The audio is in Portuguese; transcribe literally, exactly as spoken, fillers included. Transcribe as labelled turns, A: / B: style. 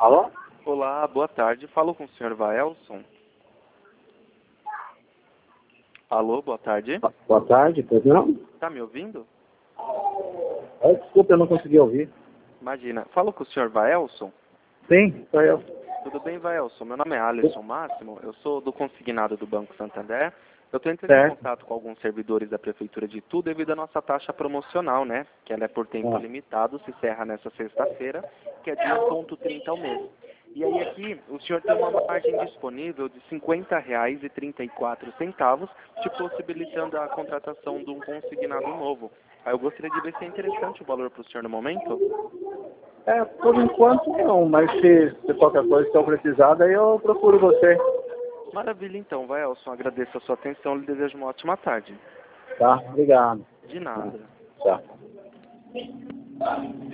A: Alô?
B: Olá, boa tarde. Falo com o senhor Vaelson. Alô, boa tarde.
A: Boa tarde, pois não?
B: Tá me ouvindo?
A: É, desculpa, eu não consegui ouvir.
B: Imagina. Falo com o senhor Vaelson.
A: Sim, sou eu.
B: Tudo bem, Vaelson? Meu nome é Alisson Máximo. Eu sou do consignado do Banco Santander. Eu estou entrando em
A: Certo.
B: contato com alguns servidores da Prefeitura de Itu devido à nossa taxa promocional, né? Que ela é por tempo
A: Ah.
B: limitado, se encerra nessa sexta-feira, que é de um vírgula trinta ao mês. E aí aqui, o senhor tem uma margem disponível de cinquenta reais e trinta e quatro centavos, te possibilitando a contratação de um consignado novo. Aí eu gostaria de ver se é interessante o valor para o senhor no momento.
A: É, por enquanto não, mas se, se qualquer coisa que eu precisar, daí eu procuro você.
B: Maravilha então, Vaelson. Agradeço a sua atenção e lhe desejo uma ótima tarde.
A: Tá? Obrigado.
B: De nada.
A: Tchau.